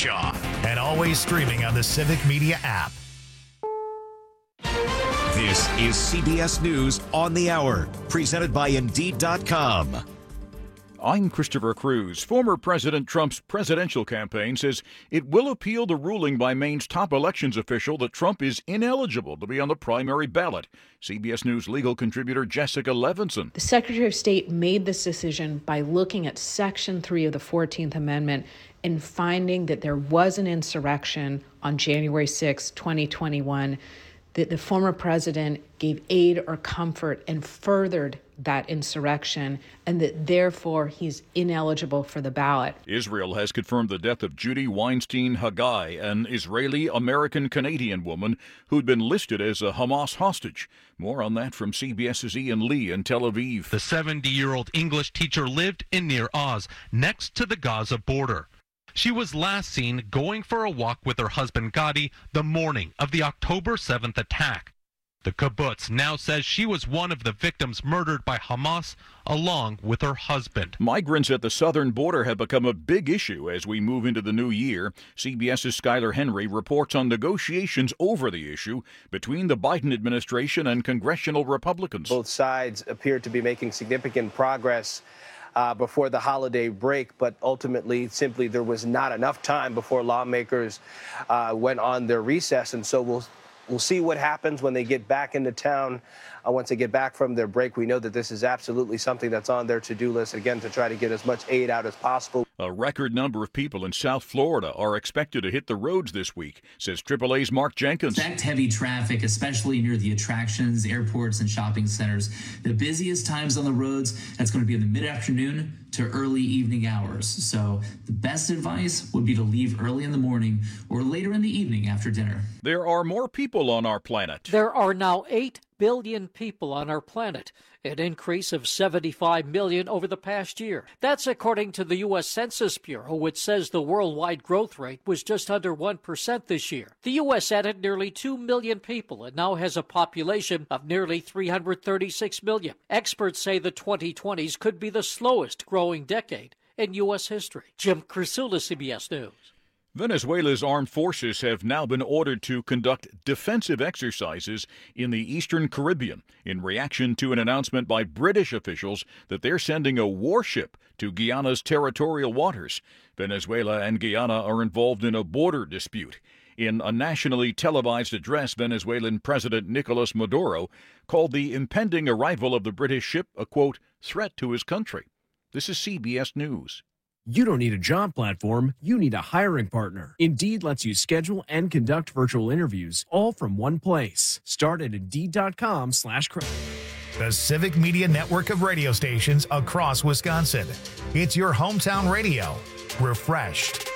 Shaw, and always streaming on the Civic Media app. This is CBS News on the Hour, presented by Indeed.com. I'm Christopher Cruz. Former President Trump's presidential campaign says it will appeal the ruling by Maine's top elections official that Trump is ineligible to be on the primary ballot. CBS News legal contributor Jessica Levinson. The Secretary of State made this decision by looking at Section 3 of the 14th Amendment and finding that there was an insurrection on January 6, 2021, that the former president gave aid or comfort and furthered that insurrection, and that therefore he's ineligible for the ballot. Israel has confirmed the death of Judy Weinstein Haggai, an Israeli-American-Canadian woman who'd been listed as a Hamas hostage. More on that from CBS's Ian Lee in Tel Aviv. The 70-year-old English teacher lived in Nir Oz, next to the Gaza border. She was last seen going for a walk with her husband Gadi the morning of the October 7th attack. The kibbutz now says she was one of the victims murdered by Hamas, along with her husband. Migrants at the southern border have become a big issue as we move into the new year. CBS's Skylar Henry reports on negotiations over the issue between the Biden administration and congressional Republicans. Both sides appear to be making significant progress before the holiday break, but ultimately, simply, there was not enough time before lawmakers went on their recess, and so we'll see what happens when they get back into town. Once they get back from their break, we know that this is absolutely something that's on their to-do list, again, to try to get as much aid out as possible. A record number of people in South Florida are expected to hit the roads this week, says AAA's Mark Jenkins. Expect heavy traffic, especially near the attractions, airports, and shopping centers. The busiest times on the roads, that's going to be in the mid-afternoon to early evening hours. So the best advice would be to leave early in the morning or later in the evening after dinner. There are more people on our planet. There are now 8 billion people on our planet, an increase of 75 million over the past year. That's according to the U.S. Census Bureau, which says the worldwide growth rate was just under 1% this year. The U.S. added nearly 2 million people and now has a population of nearly 336 million. Experts say the 2020s could be the slowest growing decade in U.S. history. Jim Krasula, CBS News. Venezuela's armed forces have now been ordered to conduct defensive exercises in the Eastern Caribbean in reaction to an announcement by British officials that they're sending a warship to Guyana's territorial waters. Venezuela and Guyana are involved in a border dispute. In a nationally televised address, Venezuelan President Nicolas Maduro called the impending arrival of the British ship a, quote, threat to his country. This is CBS News. You don't need a job platform, you need a hiring partner. Indeed lets you schedule and conduct virtual interviews all from one place. Start at Indeed.com/career. The Civic Media network of radio stations across Wisconsin. It's your hometown radio. Refreshed.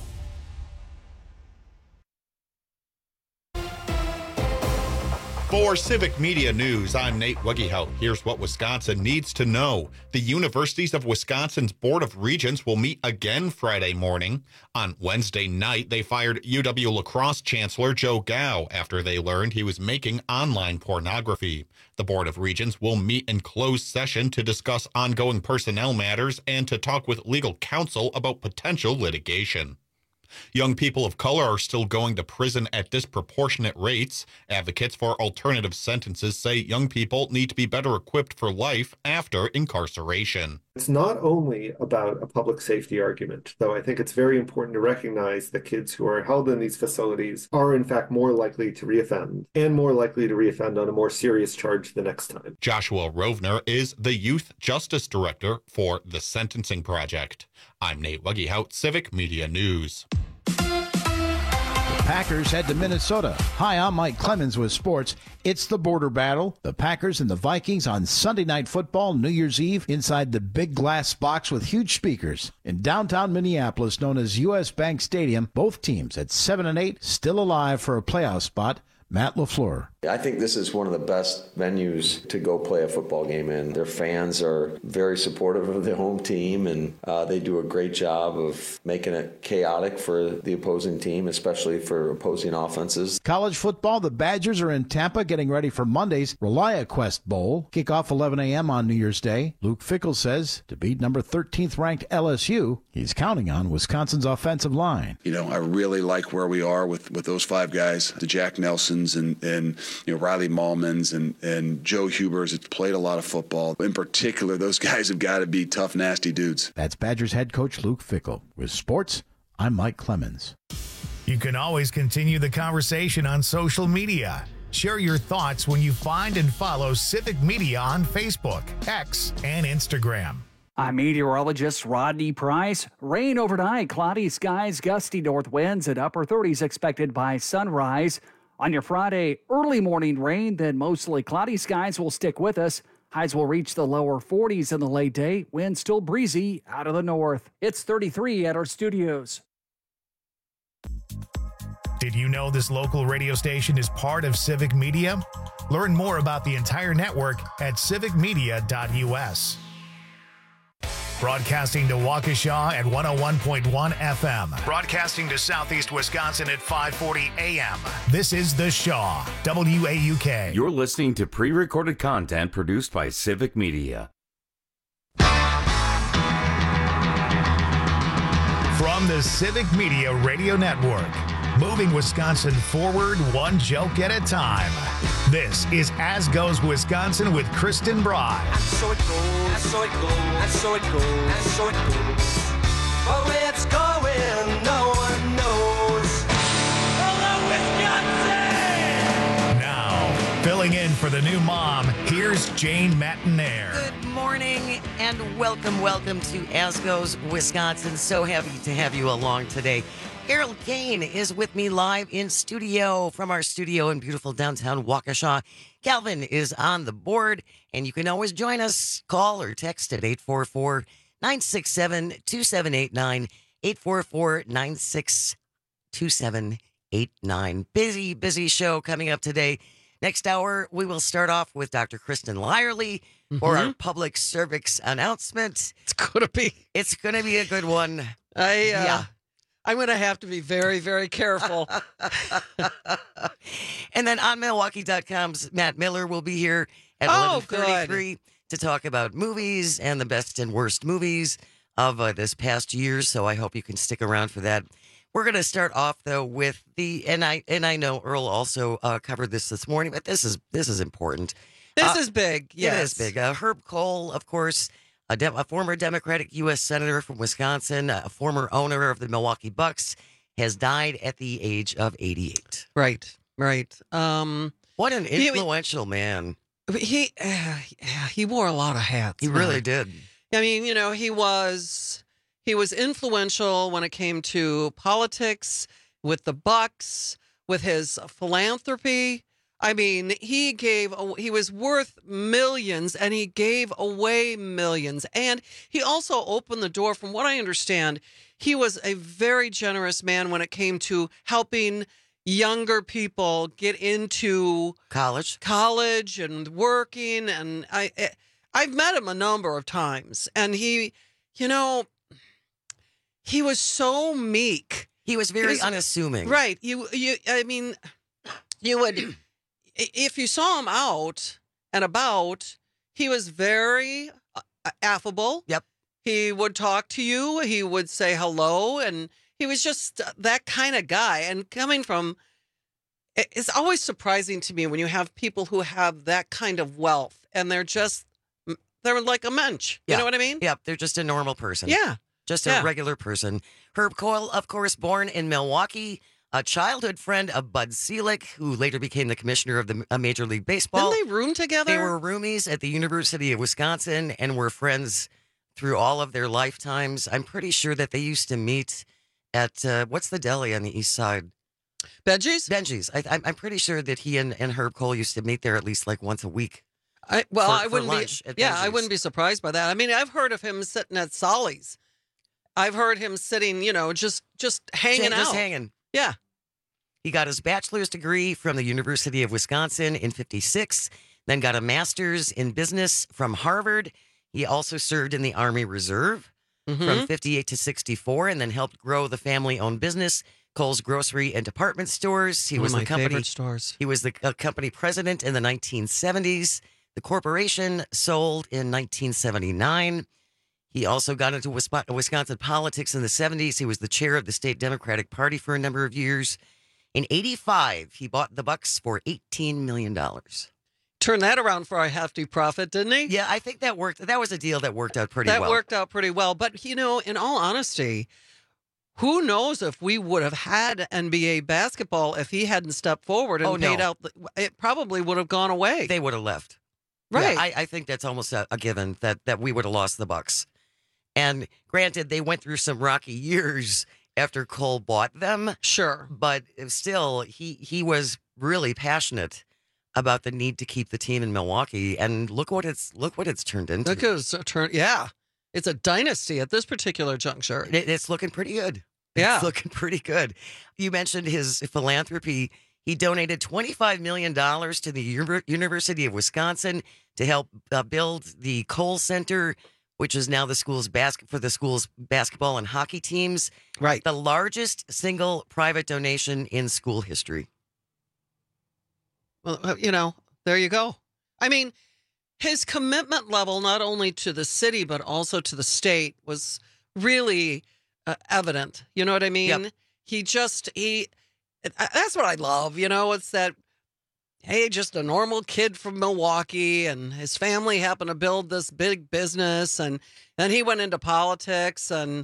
For Civic Media News, I'm Nate Wuggehout. Here's what Wisconsin needs to know. The Universities of Wisconsin's Board of Regents will meet again Friday morning. On Wednesday night, they fired UW-La Crosse Chancellor Joe Gao after they learned he was making online pornography. The Board of Regents will meet in closed session to discuss ongoing personnel matters and to talk with legal counsel about potential litigation. Young people of color are still going to prison at disproportionate rates. Advocates for alternative sentences say young people need to be better equipped for life after incarceration. It's not only about a public safety argument, though I think it's very important to recognize that kids who are held in these facilities are in fact more likely to reoffend and more likely to reoffend on a more serious charge the next time. Joshua Rovner is the Youth Justice Director for the Sentencing Project. I'm Nate Wuggehout, Civic Media News. Packers head to Minnesota. Hi, I'm Mike Clemens with sports. It's the border battle. The Packers and the Vikings on Sunday Night Football, New Year's Eve, inside the big glass box with huge speakers. In downtown Minneapolis, known as U.S. Bank Stadium, both teams at 7-8, still alive for a playoff spot. Matt LaFleur. I think this is one of the best venues to go play a football game in. Their fans are very supportive of the home team, and they do a great job of making it chaotic for the opposing team, especially for opposing offenses. College football, the Badgers are in Tampa getting ready for Monday's ReliaQuest Bowl. Kickoff 11 a.m. on New Year's Day. Luke Fickell says to beat number 13th ranked LSU, he's counting on Wisconsin's offensive line. You know, I really like where we are with those five guys, the Jack Nelsons and Riley Mahlmans and Joe Hubers. It's played a lot of football. In particular, those guys have got to be tough, nasty dudes. That's Badgers head coach Luke Fickell. With sports, I'm Mike Clemens. You can always continue the conversation on social media. Share your thoughts when you find and follow Civic Media on Facebook, X, and Instagram. I'm meteorologist Rodney Price. Rain overnight, cloudy skies, gusty north winds, and upper 30s expected by sunrise. On your Friday, early morning rain, then mostly cloudy skies will stick with us. Highs will reach the lower 40s in the late day. Wind still breezy out of the north. It's 33 at our studios. Did you know this local radio station is part of Civic Media? Learn more about the entire network at civicmedia.us. Broadcasting to Waukesha at 101.1 FM. Broadcasting to Southeast Wisconsin at 540 AM. This is The Shaw, WAUK. You're listening to pre-recorded content produced by Civic Media. From the Civic Media Radio Network, moving Wisconsin forward one joke at a time. This is As Goes Wisconsin with Kristen Bry. And so it goes, and so it goes, and so it goes, and so it goes. But where it's going, no one knows. Hello, Wisconsin! Now, filling in for the new mom, here's Jane Matinaire. Good morning and welcome to As Goes Wisconsin. So happy to have you along today. Harold Kane is with me live in studio from our studio in beautiful downtown Waukesha. Calvin is on the board, and you can always join us. Call or text at 844-967-2789, 844-967-2789. Busy show coming up today. Next hour, we will start off with Dr. Kristen Lyerly for our public cervix announcement. It's going to be a good one. I'm going to have to be very, very careful. And then on Milwaukee.com's Matt Miller will be here at 11:33 to talk about movies and the best and worst movies of this past year. So I hope you can stick around for that. We're going to start off though with and I know Earl also covered this morning, but this is important. This is big. Yes, it is big. Herb Kohl, of course. A former Democratic U.S. Senator from Wisconsin, a former owner of the Milwaukee Bucks, has died at the age of 88. Right. What an influential man. He wore a lot of hats. He really did. I mean, he was influential when it came to politics, with the Bucks, with his philanthropy. I mean, he was worth millions, and he gave away millions. And he also opened the door, from what I understand, he was a very generous man when it came to helping younger people get into college and working. And I've met him a number of times, and he was so meek. He was very unassuming. Right. You would... If you saw him out and about, he was very affable. Yep. He would talk to you. He would say hello. And he was just that kind of guy. And coming from, it's always surprising to me when you have people who have that kind of wealth and they're like a mensch. You know what I mean? Yeah. They're just a normal person. Yeah. Just a regular person. Herb Kohl, of course, born in Milwaukee. A childhood friend of Bud Selig, who later became the commissioner of the Major League Baseball. Didn't they room together? They were roomies at the University of Wisconsin and were friends through all of their lifetimes. I'm pretty sure that they used to meet at, what's the deli on the east side? Benji's? I'm pretty sure that he and Herb Kohl used to meet there at least like once a week. I wouldn't be surprised by that. I mean, I've heard of him sitting at Solly's. I've heard him sitting, just hanging out. Just hanging. Yeah. He got his bachelor's degree from the University of Wisconsin in 1956, then got a master's in business from Harvard. He also served in the Army Reserve from 1958 to 1964, and then helped grow the family-owned business, Kohl's Grocery and Department Stores. He was my the company favorite stores. He was the company president in the 1970s. The corporation sold in 1979. He also got into Wisconsin politics in the 70s. He was the chair of the state Democratic Party for a number of years. In 1985, he bought the Bucks for $18 million. Turned that around for a hefty profit, didn't he? Yeah, I think that worked. That was a deal that worked out pretty well. That worked out pretty well. But, in all honesty, who knows if we would have had NBA basketball if he hadn't stepped forward and paid out. It probably would have gone away. They would have left. Right. Yeah, I think that's almost a given that we would have lost the Bucks. And granted, they went through some rocky years after Cole bought them. Sure. But still, he was really passionate about the need to keep the team in Milwaukee, and look what it's turned into. Look at it's yeah, it's a dynasty at this particular juncture. It's looking pretty good. Yeah, it's looking pretty good. You mentioned his philanthropy. He donated $25 million to the University of Wisconsin to help build the Kohl Center, which is now the school's basketball and hockey teams. Right, the largest single private donation in school history. Well, there you go. I mean, his commitment level, not only to the city, but also to the state, was really evident. You know what I mean? Yep. That's what I love. It's that, hey, just a normal kid from Milwaukee, and his family happened to build this big business, and then he went into politics. And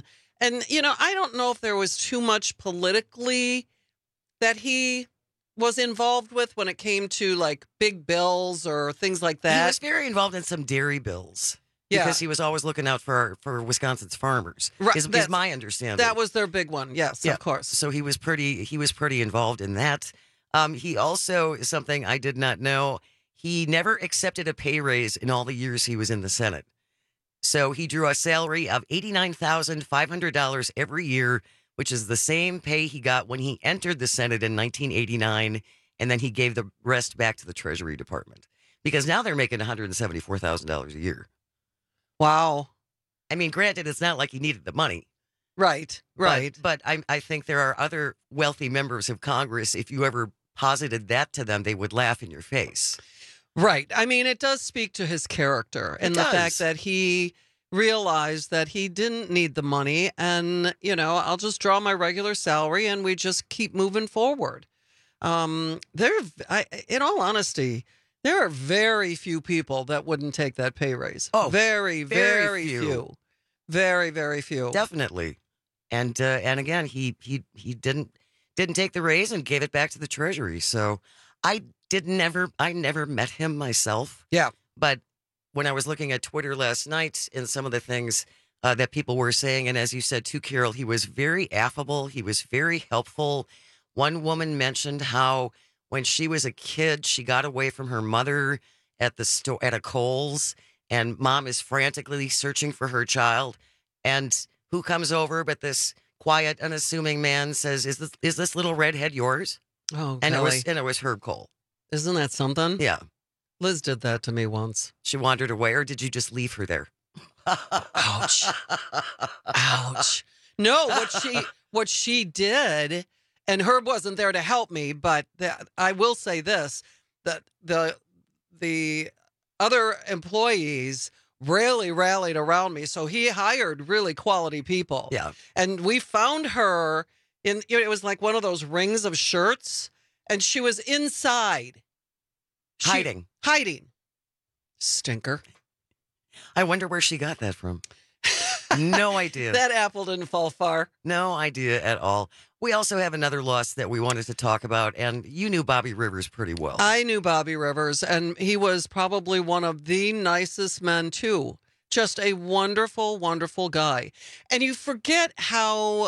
I don't know if there was too much politically that he was involved with when it came to like big bills or things like that. He was very involved in some dairy bills because he was always looking out for Wisconsin's farmers. Right, is my understanding. That was their big one. Yes, of course. So he was pretty involved in that. He also, something I did not know, he never accepted a pay raise in all the years he was in the Senate. So he drew a salary of $89,500 every year, which is the same pay he got when he entered the Senate in 1989, and then he gave the rest back to the Treasury Department. Because now they're making $174,000 a year. Wow. I mean, granted, it's not like he needed the money. Right. But I think there are other wealthy members of Congress, if you ever posited that to them, they would laugh in your face. Right. I mean, it does speak to his character and the fact that he realized that he didn't need the money, and I'll just draw my regular salary and we just keep moving forward. In all honesty, there are very few people that wouldn't take that pay raise. Oh, very, very few. Very, very few. Definitely. And again, he didn't take the raise and gave it back to the Treasury. So I never met him myself. Yeah. But when I was looking at Twitter last night and some of the things that people were saying, and as you said too, Carol, he was very affable. He was very helpful. One woman mentioned how when she was a kid, she got away from her mother at the store at a Kohl's, and mom is frantically searching for her child. And who comes over but this quiet, unassuming man says, "Is this little redhead yours?" Oh, and Kelly. it was Herb Kohl. Isn't that something? Yeah. Liz did that to me once. She wandered away, or did you just leave her there? Ouch. Ouch. No, what she did, and Herb wasn't there to help me, but I will say this, that the other employees really rallied around me. So he hired really quality people. Yeah. And we found her it was like one of those rings of shirts, and she was inside. Hiding. Stinker. I wonder where she got that from. No idea. That apple didn't fall far. No idea at all. We also have another loss that we wanted to talk about, and you knew Bobby Rivers pretty well. I knew Bobby Rivers, and he was probably one of the nicest men, too. Just a wonderful, wonderful guy. And you forget how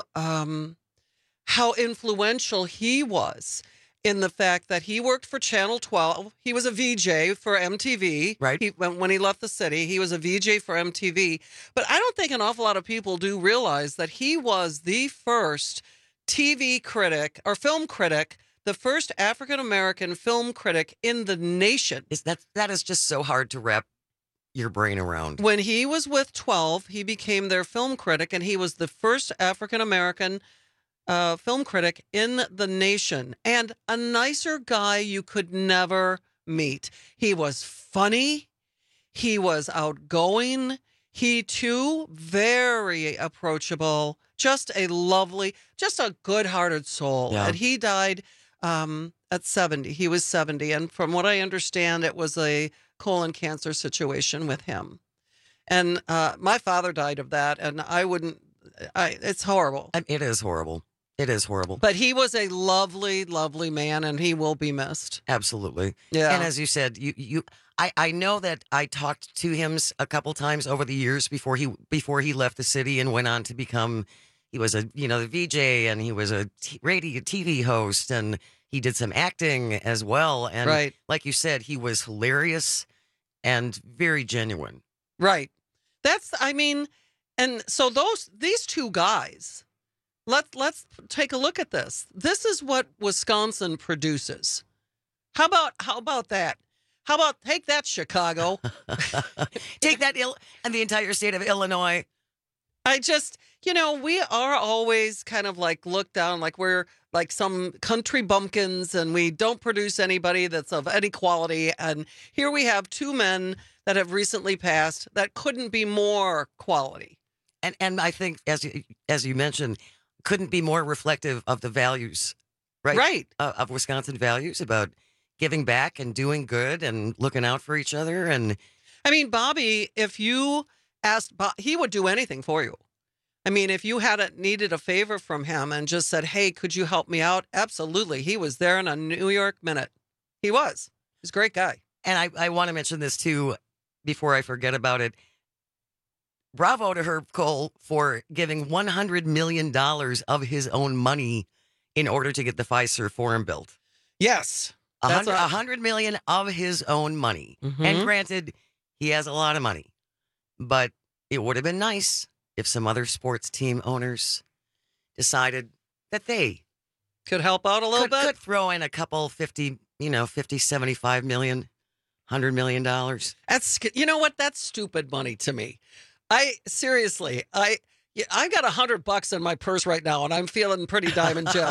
influential he was in the fact that he worked for Channel 12. He was a VJ for MTV. Right. When he left the city, he was a VJ for MTV. But I don't think an awful lot of people do realize that he was the first TV critic or film critic the first African-American film critic in the nation. That is just so hard to wrap your brain around. When he was with 12, he became their film critic, and he was the first African-American film critic in the nation, and a nicer guy you could never meet. He was funny. He was outgoing. He, too, very approachable. Just a lovely, just a good-hearted soul. Yeah. And he died at 70. He was 70. And from what I understand, it was a colon cancer situation with him. And my father died of that, and it's horrible. It is horrible. It is horrible. But he was a lovely, lovely man, and he will be missed. Absolutely. Yeah. And as you said, I know that I talked to him a couple times over the years before he left the city and went on to become, he was the VJ, and he was a radio TV host, and he did some acting as well. And right. Like you said, he was hilarious and very genuine. Right. And so these two guys, let's take a look at this. This is what Wisconsin produces. How about that? How about take that, Chicago? Take that, and the entire state of Illinois. I just, we are always kind of like looked down, like we're like some country bumpkins, and we don't produce anybody that's of any quality. And here we have two men that have recently passed that couldn't be more quality. And I think, as you mentioned, couldn't be more reflective of the values, right? Right. Of Wisconsin values about giving back and doing good and looking out for each other. And I mean, Bobby, if you asked, he would do anything for you. I mean, if you needed a favor from him and just said, hey, could you help me out? Absolutely. He was there in a New York minute. He was. He's a great guy. And I want to mention this too, before I forget about it. Bravo to Herb Kohl for giving $100 million of his own money in order to get the Fiserv Forum built. Yes. $100 million of his own money. Mm-hmm. And granted, he has a lot of money. But it would have been nice if some other sports team owners decided that they could help out a little bit. Could throw in a couple 50, 75 million, $100 million. That's, you know what? That's stupid money to me. I got $100 in my purse right now, and I'm feeling pretty Diamond Jim.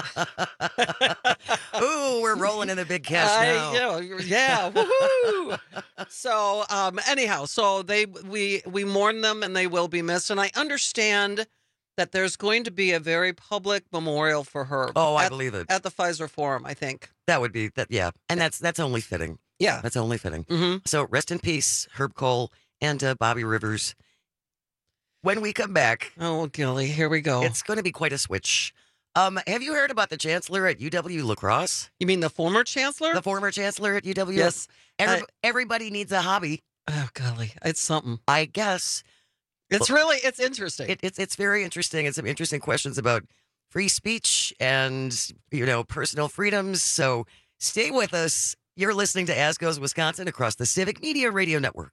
Ooh, we're rolling in the big cash now. Yeah, woohoo! So, anyhow, so we mourn them, and they will be missed. And I understand that there's going to be a very public memorial for her. Oh, I believe it. At the Fiserv Forum, I think. That would be that. Yeah, and that's only fitting. Yeah, that's only fitting. Mm-hmm. So rest in peace, Herb Kohl and Bobby Rivers. When we come back, oh, Gilly, here we go. It's going to be quite a switch. Have you heard about the chancellor at UW La Crosse? You mean the former chancellor? The former chancellor at UW? Yes. Everybody needs a hobby. Oh, golly. It's something. I guess. It's interesting. It's very interesting. And some interesting questions about free speech and, personal freedoms. So stay with us. You're listening to As Goes Wisconsin across the Civic Media Radio Network.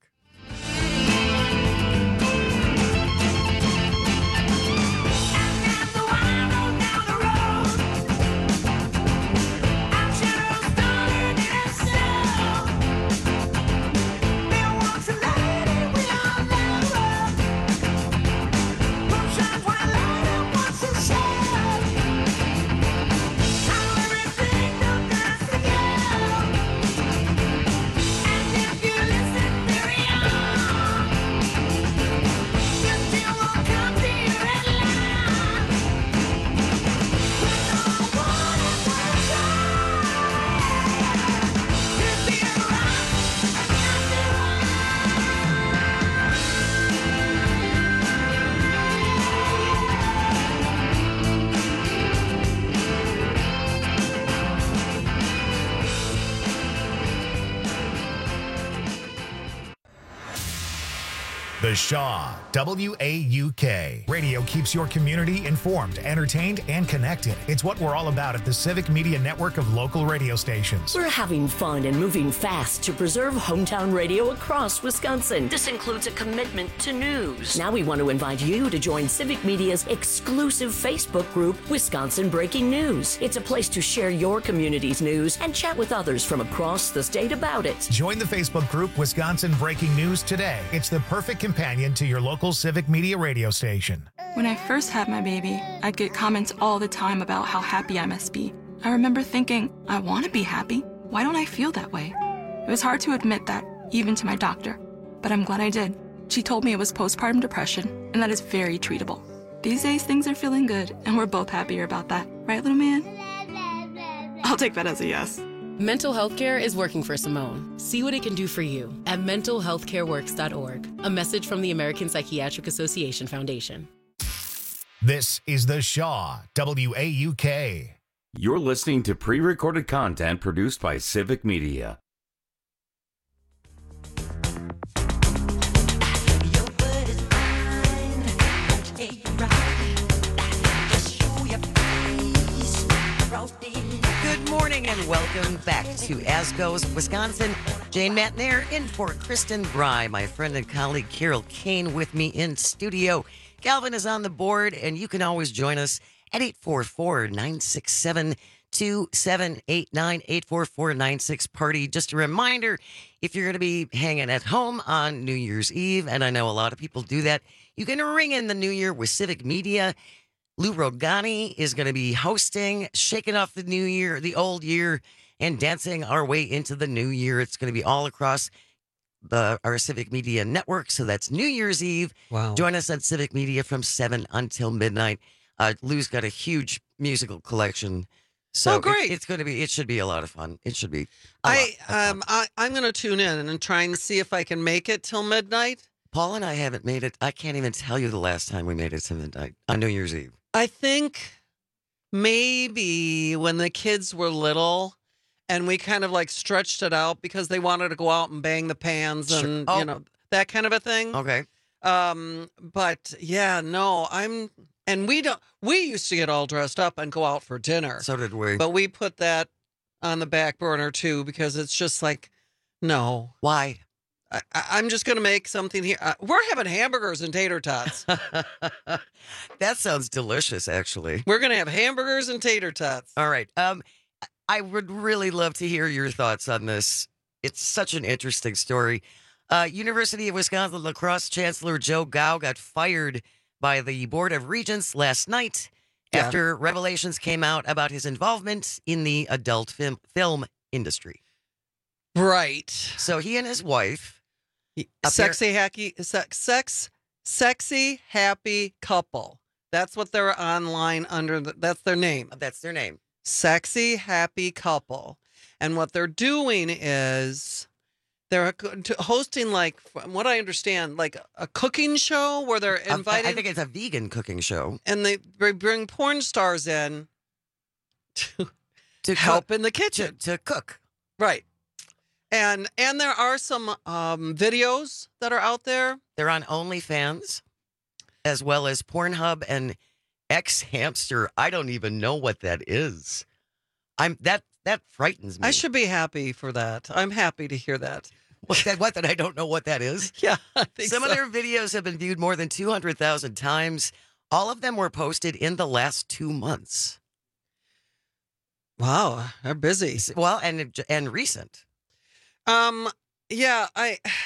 The Shaw, WAUK. Radio keeps your community informed, entertained, and connected. It's what we're all about at the Civic Media Network of local radio stations. We're having fun and moving fast to preserve hometown radio across Wisconsin. This includes a commitment to news. Now we want to invite you to join Civic Media's exclusive Facebook group, Wisconsin Breaking News. It's a place to share your community's news and chat with others from across the state about it. Join the Facebook group Wisconsin Breaking News today. It's the perfect companion to your local Civic Media radio station. When I first had my baby, I'd get comments all the time about how happy I must be. I remember thinking, I want to be happy. Why don't I feel that way? It was hard to admit that, even to my doctor. But I'm glad I did. She told me it was postpartum depression, and that is very treatable. These days, things are feeling good, and we're both happier about that. Right, little man? I'll take that as a yes. Mental health care is working for Simone. See what it can do for you at mentalhealthcareworks.org. A message from the American Psychiatric Association Foundation. This is The Shaw, WAUK. You're listening to pre-recorded content produced by Civic Media. Good morning and welcome back to As Goes Wisconsin. Jane Matnair in for Kristen Bry, my friend and colleague Carol Kane with me in studio. Calvin is on the board, and you can always join us at 844-967-2789, 844-96-PARTY. Just a reminder, if you're going to be hanging at home on New Year's Eve, and I know a lot of people do that, you can ring in the new year with Civic Media. Lou Rogani is going to be hosting, shaking off the new year, the old year, and dancing our way into the new year. It's going to be all across our Civic Media network. So that's New Year's Eve. Wow. Join us at Civic Media from 7 until midnight. Lou's got a huge musical collection. So great. It should be a lot of fun. It should be. I'm going to tune in and try and see if I can make it till midnight. Paul and I haven't made it. I can't even tell you the last time we made it to midnight on New Year's Eve. I think maybe when the kids were little and we kind of like stretched it out because they wanted to go out and bang the pans and, you know, that kind of a thing. Okay. But yeah, no, we used to get all dressed up and go out for dinner. So did we. But we put that on the back burner too because it's just like, no. Why? I'm just going to make something here. We're having hamburgers and tater tots. That sounds delicious, actually. We're going to have hamburgers and tater tots. All right. I would really love to hear your thoughts on this. It's such an interesting story. University of Wisconsin lacrosse chancellor Joe Gao got fired by the Board of Regents last night after revelations came out about his involvement in the adult film industry. Right. So he and his wife, sexy happy couple. That's what they're online under. That's their name. That's their name. Sexy happy couple. And what they're doing is they're hosting, like, from what I understand, like a cooking show where they're inviting. I think it's a vegan cooking show. And they bring porn stars in to help in the kitchen. To cook. Right. And there are some videos that are out there. They're on OnlyFans, as well as Pornhub and X Hamster. I don't even know what that is. That frightens me. I should be happy for that. I'm happy to hear that. What that I don't know what that is? Yeah, I think Some of their videos have been viewed more than 200,000 times. All of them were posted in the last 2 months. Wow, they're busy. Well, and recent. Yeah,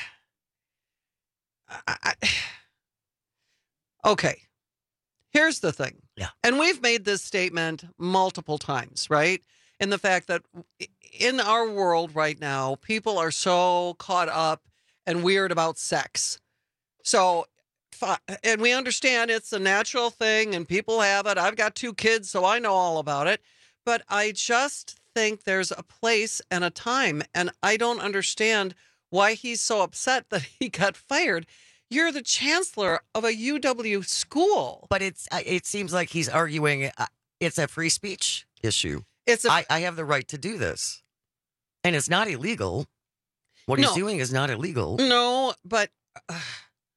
okay. Here's the thing. Yeah. And we've made this statement multiple times, right? In the fact that in our world right now, people are so caught up and weird about sex. So, and we understand it's a natural thing and people have it. I've got 2 kids, so I know all about it. But I just think there's a place and a time, and I don't understand why he's so upset that he got fired. You're the chancellor of a UW school. But it seems like he's arguing it's a free speech issue. I have the right to do this. And it's not illegal. What he's doing is not illegal. No, but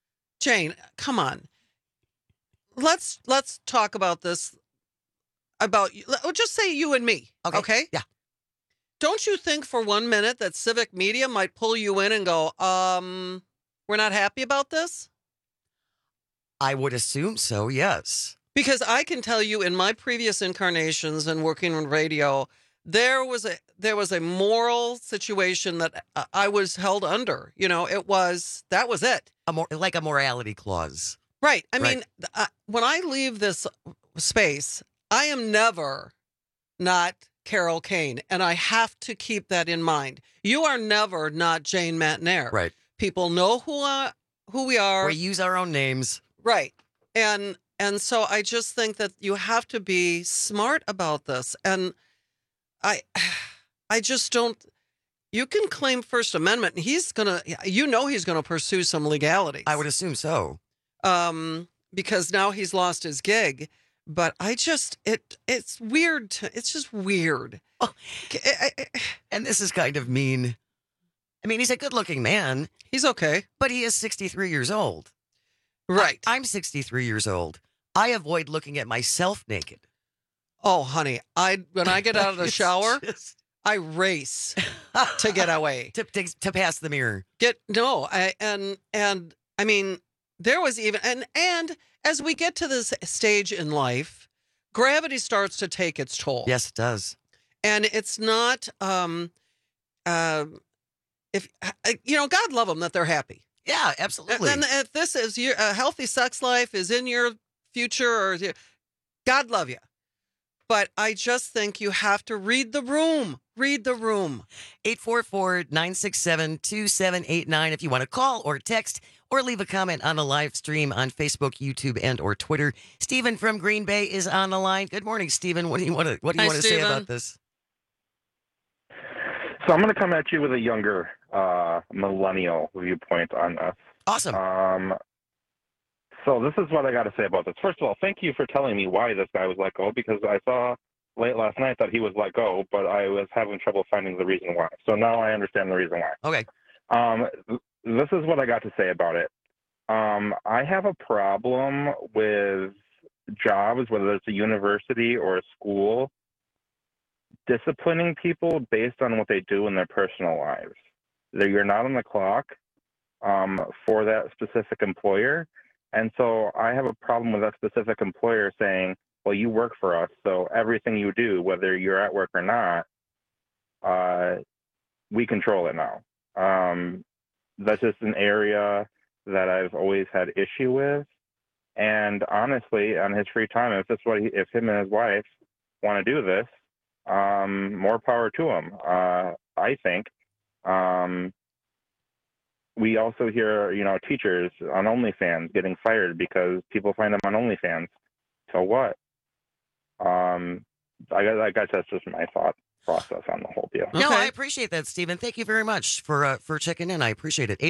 Jane, come on. Let's talk about this. Just say you and me. Okay? Yeah. Don't you think for 1 minute that Civic Media might pull you in and go, we're not happy about this? I would assume so, yes. Because I can tell you in my previous incarnations and working on radio, there was a moral situation that I was held under. That was it. Like a morality clause. Right. I mean, when I leave this space, I am never not Carol Kane, and I have to keep that in mind. You are never not Jane Matenaer. Right. People know who we are. We use our own names. Right. And so I just think that you have to be smart about this. And I just don't. You can claim First Amendment, and he's gonna pursue some legalities. I would assume so. Because now he's lost his gig. But it's weird. It's just weird. Oh, and this is kind of mean. I mean, he's a good-looking man. He's okay. But he is 63 years old. Right. I'm 63 years old. I avoid looking at myself naked. Oh, honey, when I get out of the shower, I race to get away. to pass the mirror. And I mean, there was even, and as we get to this stage in life, gravity starts to take its toll. Yes, it does. And it's not, God love them that they're happy. Yeah, absolutely. And if this is a healthy sex life is in your future, or God love you. But I just think you have to read the room. Read the room. 844-967-2789 if you want to call or text or leave a comment on the live stream on Facebook, YouTube, and or Twitter. Stephen from Green Bay is on the line. Good morning, Stephen. What do you want to say about this? So I'm going to come at you with a younger millennial viewpoint on this. Awesome. So this is what I got to say about this. First of all, thank you for telling me why this guy was let go, because I saw late last night that he was let go, but I was having trouble finding the reason why. So now I understand the reason why. Okay. This is what I got to say about it. I have a problem with jobs, whether it's a university or a school, disciplining people based on what they do in their personal lives. You're not on the clock for that specific employer. And so I have a problem with that specific employer saying, well, you work for us, so everything you do, whether you're at work or not, we control it now. That's just an area that I've always had issue with. And honestly, on his free time, if him and his wife want to do this, more power to him. I think. We also hear, teachers on OnlyFans getting fired because people find them on OnlyFans. So what? I guess that's just my thought process on the whole deal. No, I appreciate that, Stephen. Thank you very much for checking in. I appreciate it.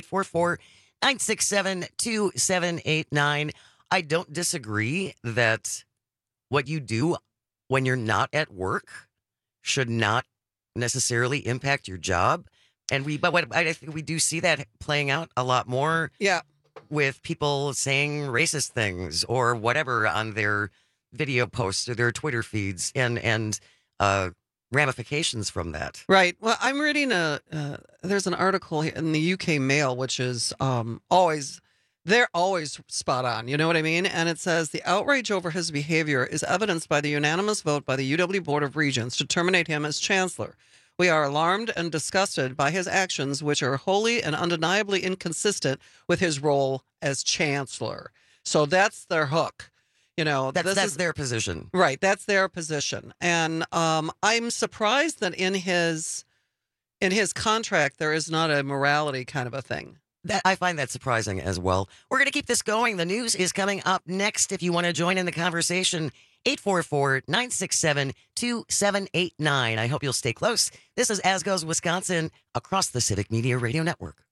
844-967-2789. I don't disagree that what you do when you're not at work should not necessarily impact your job. But I think we do see that playing out a lot more. Yeah. With people saying racist things or whatever on their video posts or their Twitter feeds and ramifications from that. Right. Well, I'm reading there's an article in the UK Mail, which is they're always spot on. You know what I mean? And it says the outrage over his behavior is evidenced by the unanimous vote by the UW Board of Regents to terminate him as chancellor. We are alarmed and disgusted by his actions, which are wholly and undeniably inconsistent with his role as chancellor. So that's their hook. That's their position. Right. That's their position. And I'm surprised that in his contract, there is not a morality kind of a thing. I find that surprising as well. We're going to keep this going. The news is coming up next. If you want to join in the conversation, 844-967-2789. I hope you'll stay close. This is As Goes Wisconsin across the Civic Media Radio Network.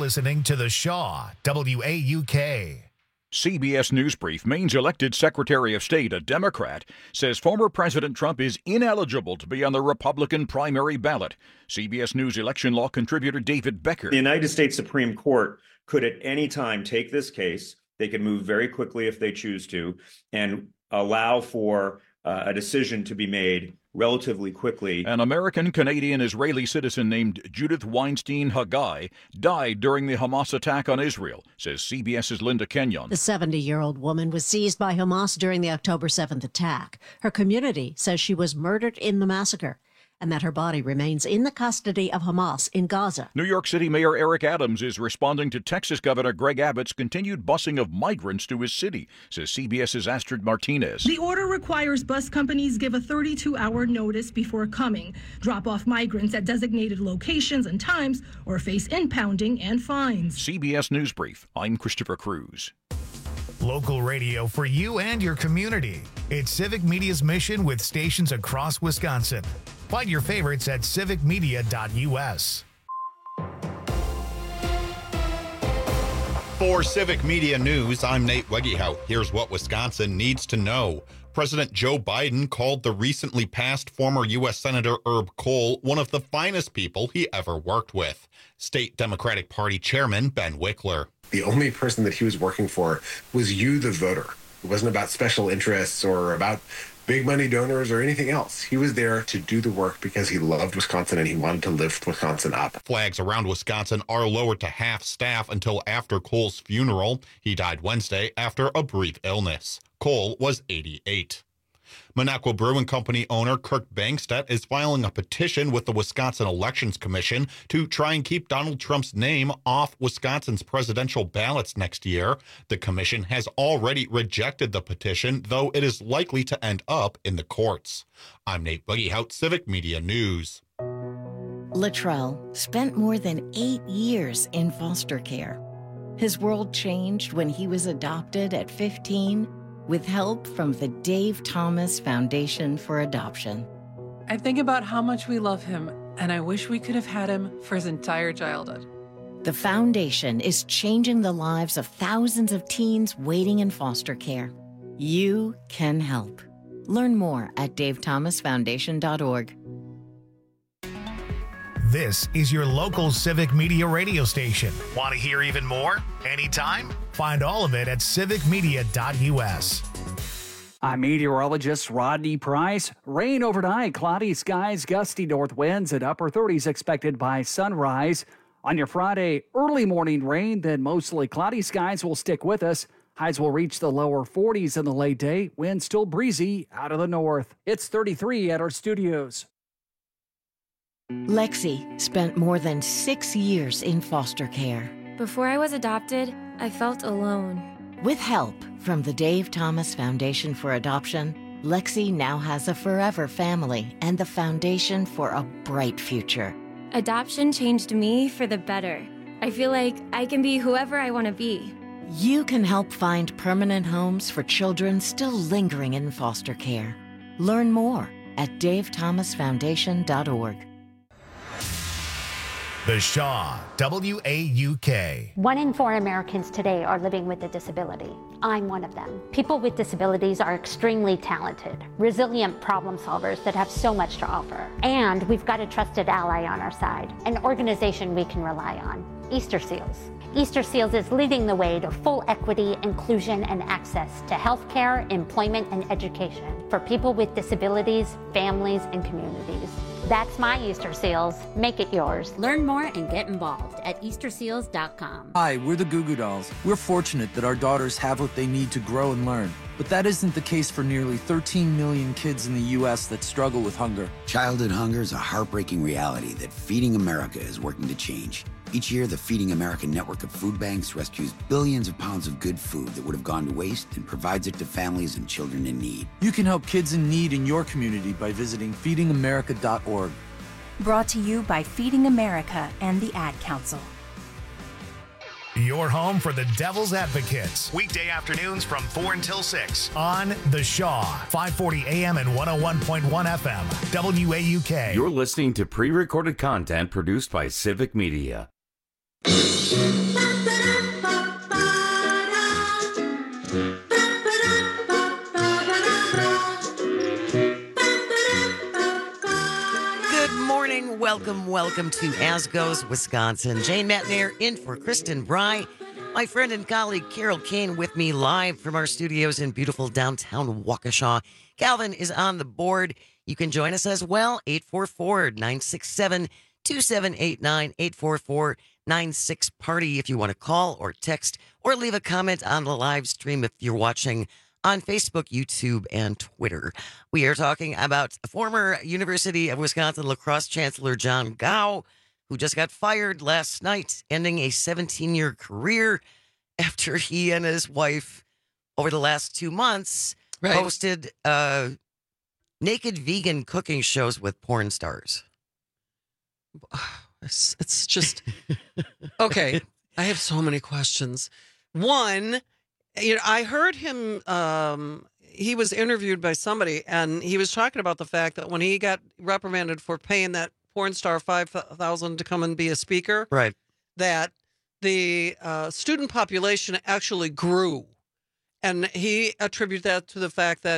listening to The Shaw, WAUK. CBS News Brief. Maine's elected Secretary of State, a Democrat, says former President Trump is ineligible to be on the Republican primary ballot. CBS News election law contributor David Becker. The United States Supreme Court could at any time take this case. They could move very quickly if they choose to and allow for a decision to be made relatively quickly. An American-Canadian-Israeli citizen named Judith Weinstein Haggai died during the Hamas attack on Israel, says CBS's Linda Kenyon. The 70-year-old woman was seized by Hamas during the October 7th attack. Her community says she was murdered in the massacre and that her body remains in the custody of Hamas in Gaza. New York City Mayor Eric Adams is responding to Texas Governor Greg Abbott's continued busing of migrants to his city, says CBS's Astrid Martinez. The order requires bus companies give a 32-hour notice before coming, drop off migrants at designated locations and times, or face impounding and fines. CBS News Brief. I'm Christopher Cruz. Local radio for you and your community. It's Civic Media's mission with stations across Wisconsin. Find your favorites at civicmedia.us. For Civic Media News, I'm Nate Wegehout. Here's what Wisconsin needs to know. President Joe Biden called the recently passed former U.S. Senator Herb Kohl one of the finest people he ever worked with. State Democratic Party Chairman Ben Wickler. The only person that he was working for was you, the voter. It wasn't about special interests or about big money donors or anything else. He was there to do the work because he loved Wisconsin and he wanted to lift Wisconsin up. Flags around Wisconsin are lowered to half staff until after Kohl's funeral. He died Wednesday after a brief illness. Kohl was 88. Minocqua Brewing Company owner Kirk Bangstedt is filing a petition with the Wisconsin Elections Commission to try and keep Donald Trump's name off Wisconsin's presidential ballots next year. The commission has already rejected the petition, though it is likely to end up in the courts. I'm Nate Wegehout, Civic Media News. Latrell spent more than 8 years in foster care. His world changed when he was adopted at 15 with help from the Dave Thomas Foundation for Adoption. I think about how much we love him, and I wish we could have had him for his entire childhood. The foundation is changing the lives of thousands of teens waiting in foster care. You can help. Learn more at davethomasfoundation.org. This is your local Civic Media radio station. Want to hear even more? Anytime? Find all of it at civicmedia.us. I'm meteorologist Rodney Price. Rain overnight, cloudy skies, gusty north winds at upper 30s expected by sunrise. On your Friday, early morning rain, then mostly cloudy skies will stick with us. Highs will reach the lower 40s in the late day. Wind still breezy out of the north. It's 33 at our studios. Lexi spent more than 6 years in foster care. Before I was adopted, I felt alone. With help from the Dave Thomas Foundation for Adoption, Lexi now has a forever family and the foundation for a bright future. Adoption changed me for the better. I feel like I can be whoever I want to be. You can help find permanent homes for children still lingering in foster care. Learn more at davethomasfoundation.org. The Shaw, WAUK. 1 in 4 Americans today are living with a disability. I'm one of them. People with disabilities are extremely talented, resilient problem solvers that have so much to offer. And we've got a trusted ally on our side, an organization we can rely on, Easter Seals. Easter Seals is leading the way to full equity, inclusion, and access to healthcare, employment, and education for people with disabilities, families, and communities. That's my Easter Seals. Make it yours. Learn more and get involved at easterseals.com. Hi, we're the Goo Goo Dolls. We're fortunate that our daughters have what they need to grow and learn. But that isn't the case for nearly 13 million kids in the U.S. that struggle with hunger. Childhood hunger is a heartbreaking reality that Feeding America is working to change. Each year, the Feeding America network of food banks rescues billions of pounds of good food that would have gone to waste and provides it to families and children in need. You can help kids in need in your community by visiting feedingamerica.org. Brought to you by Feeding America and the Ad Council. Your home for the Devil's Advocates. Weekday afternoons from 4 until 6 on The Shaw, 540 AM and 101.1 FM, WAUK. You're listening to pre-recorded content produced by Civic Media. welcome to As Goes Wisconsin. Jane Matnair in for Kristen Bry. My friend and colleague Carol Kane with me live from our studios in beautiful downtown Waukesha. Calvin is on the board. You can join us as well, 844-967-2789, 844-96-PARTY if you want to call or text or leave a comment on the live stream if you're watching on Facebook, YouTube, and Twitter. We are talking about former University of Wisconsin lacrosse chancellor John Gow, who just got fired last night, ending a 17-year career after he and his wife, over the last 2 months, hosted naked vegan cooking shows with porn stars. It's just... Okay, I have so many questions. One... I heard him, he was interviewed by somebody, and he was talking about the fact that when he got reprimanded for paying that porn star $5,000 to come and be a speaker, right, that the student population actually grew. And he attributed that to the fact that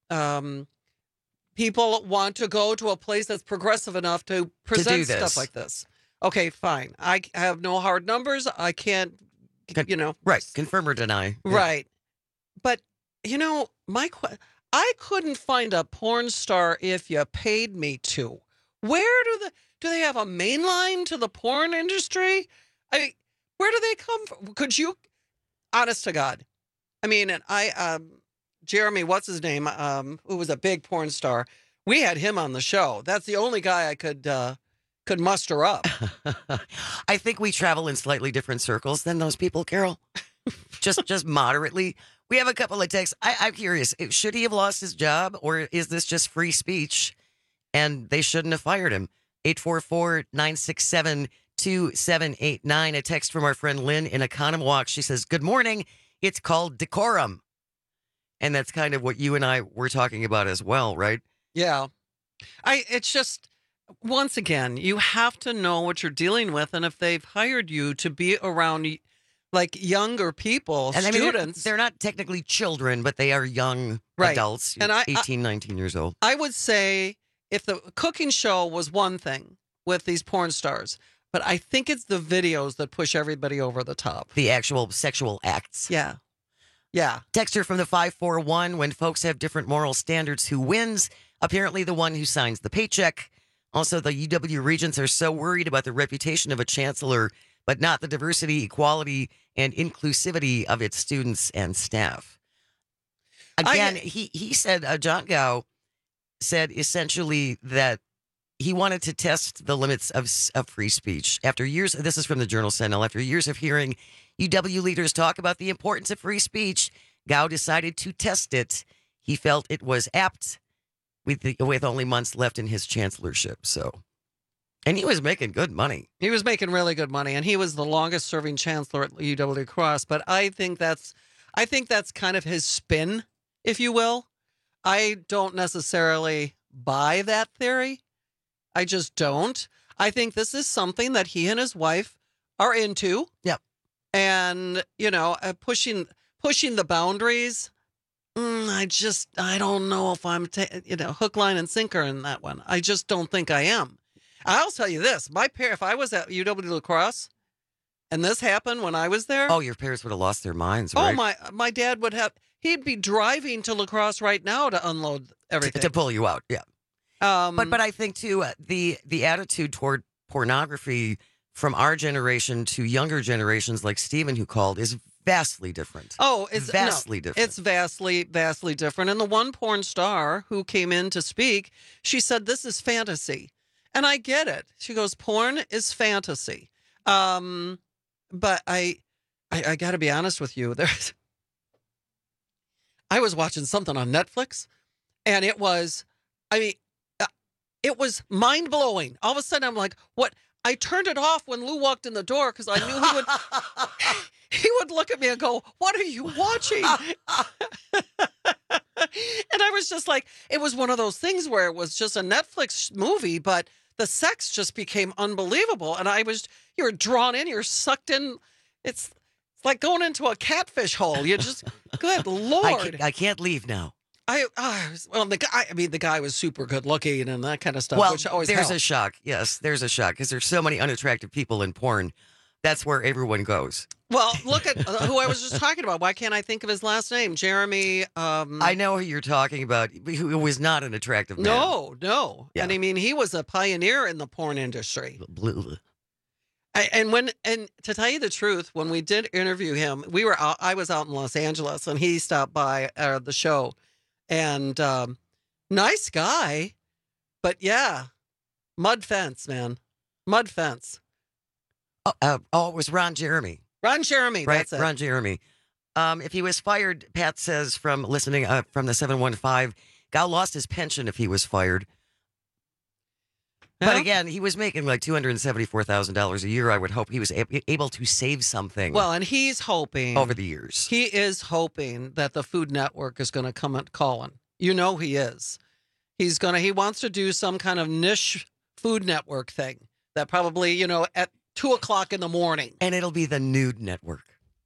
people want to go to a place that's progressive enough to present stuff like this. Okay, fine. I have no hard numbers. I can't... Right. Confirm or deny. Right. But, I couldn't find a porn star if you paid me to. Where do they have a main line to the porn industry? I mean, where do they come from? Could you, honest to God, I mean, and Jeremy, what's his name? Who was a big porn star. We had him on the show. That's the only guy I could muster up. I think we travel in slightly different circles than those people, Carol. just moderately. We have a couple of texts. I'm curious. Should he have lost his job, or is this just free speech and they shouldn't have fired him? 844-967-2789. A text from our friend Lynn in Economwalk. She says, good morning. It's called decorum. And that's kind of what you and I were talking about as well, right? Yeah. It's just... Once again, you have to know what you're dealing with, and if they've hired you to be around like younger people, and students, I mean, they're not technically children, but they are young adults, and 18, 19 years old. I would say if the cooking show was one thing with these porn stars, but I think it's the videos that push everybody over the top. The actual sexual acts. Yeah. Texter from the 541, when folks have different moral standards, who wins? Apparently the one who signs the paycheck. Also, the UW Regents are so worried about the reputation of a chancellor, but not the diversity, equality, and inclusivity of its students and staff. Again, he said, John Gow said essentially that he wanted to test the limits of free speech. After years, this is from the Journal Sentinel, after years of hearing UW leaders talk about the importance of free speech, Gow decided to test it. He felt it was apt with only months left in his chancellorship. And he was making good money. He was making really good money, and he was the longest serving chancellor at UW Cross. But I think that's kind of his spin, if you will. I don't necessarily buy that theory. I just don't. I think this is something that he and his wife are into. Yep. And, pushing the boundaries. I don't know if I'm, hook, line, and sinker in that one. I just don't think I am. I'll tell you this. If I was at UW La Crosse and this happened when I was there. Oh, your parents would have lost their minds, right? Oh, my dad he'd be driving to La Crosse right now to unload everything. To pull you out, yeah. But I think, too, the attitude toward pornography from our generation to younger generations like Stephen, who called, is vastly different. Oh, it's vastly different. It's vastly different. And the one porn star who came in to speak, she said, this is fantasy. And I get it. She goes, porn is fantasy. But I got to be honest with you. I was watching something on Netflix, and it was mind blowing. All of a sudden, I'm like, what? I turned it off when Lou walked in the door because I knew he would look at me and go, what are you watching? And I was just like, it was one of those things where it was just a Netflix movie, but the sex just became unbelievable. And you're drawn in, you're sucked in. It's like going into a catfish hole. You just, good Lord. I can't leave now. the guy was super good looking and that kind of stuff. Well, which always there's helps. a shock. Yes, there's a shock because there's so many unattractive people in porn. That's where everyone goes. Well, look at who I was just talking about. Why can't I think of his last name? Jeremy. I know who you're talking about. Who was not an attractive man. No. Yeah. And I mean, he was a pioneer in the porn industry. And to tell you the truth, when we did interview him, I was out in Los Angeles, and he stopped by the show, and nice guy, but yeah, mud fence, man, mud fence. It was Ron Jeremy. Ron Jeremy, right? That's it. Ron Jeremy. If he was fired, Pat says from listening from the 715, Gow lost his pension if he was fired. But again, he was making like $274,000 a year. I would hope he was able to save something. Well, and he's hoping over the years. He is hoping that the Food Network is going to come at calling. You know he is. He wants to do some kind of niche Food Network thing that probably, at 2:00 in the morning. And it'll be the Nude Network.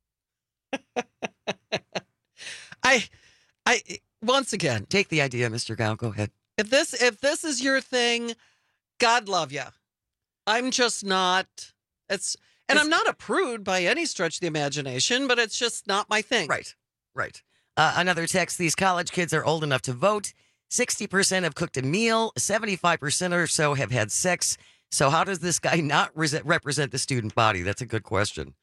I once again take the idea, Mr. Gow. Go ahead. If this is your thing, God love you. I'm just not. I'm not a prude by any stretch of the imagination, but it's just not my thing. Right. Another text: these college kids are old enough to vote. 60% have cooked a meal. 75% or so have had sex. So how does this guy not represent the student body? That's a good question.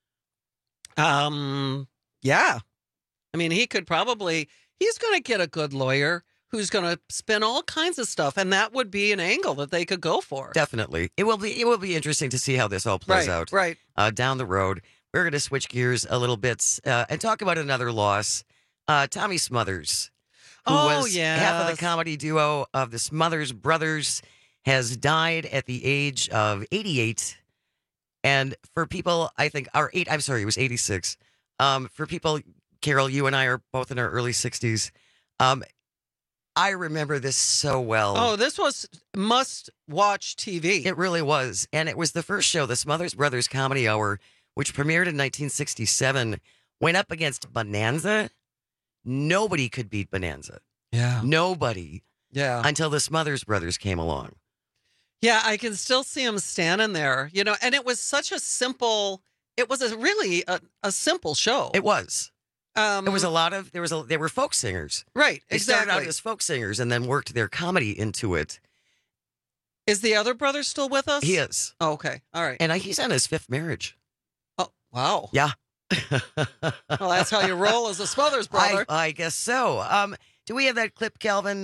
Yeah. I mean, he's going to get a good lawyer who's going to spin all kinds of stuff, and that would be an angle that they could go for. Definitely. It will be interesting to see how this all plays out. Right. Down the road. We're going to switch gears a little bit and talk about another loss. Tommy Smothers, who was half of the comedy duo of the Smothers Brothers, has died at the age of 88. And for people, it was 86. For people, Carol, you and I are both in our early 60s. I remember this so well. Oh, this was must-watch TV. It really was. And it was the first show, the Smothers Brothers Comedy Hour, which premiered in 1967, went up against Bonanza. Nobody could beat Bonanza. Yeah. Nobody. Yeah. Until the Smothers Brothers came along. Yeah, I can still see him standing there, and it was such a simple, really a simple show. It was. It was they were folk singers. Right, They started out as folk singers and then worked their comedy into it. Is the other brother still with us? He is. Oh, okay. All right. And he's on his 5th marriage. Oh, wow. Yeah. Well, that's how you roll as a Smothers brother. I guess so. Do we have that clip, Calvin?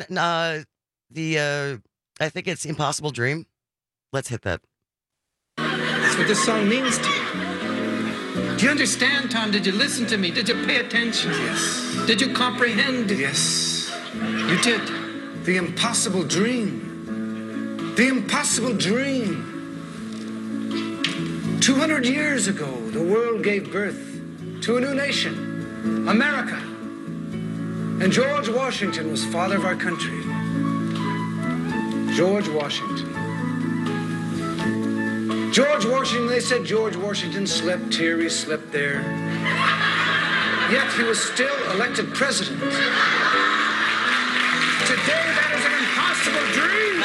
I think it's Impossible Dream. Let's hit that. That's what this song means to you. Do you understand, Tom? Did you listen to me? Did you pay attention? Yes. Did you comprehend? Yes. You did. The impossible dream. The impossible dream. 200 years ago, the world gave birth to a new nation, America. And George Washington was father of our country. George Washington. George Washington, they said George Washington slept here, he slept there. Yet he was still elected president. Today, that is an impossible dream.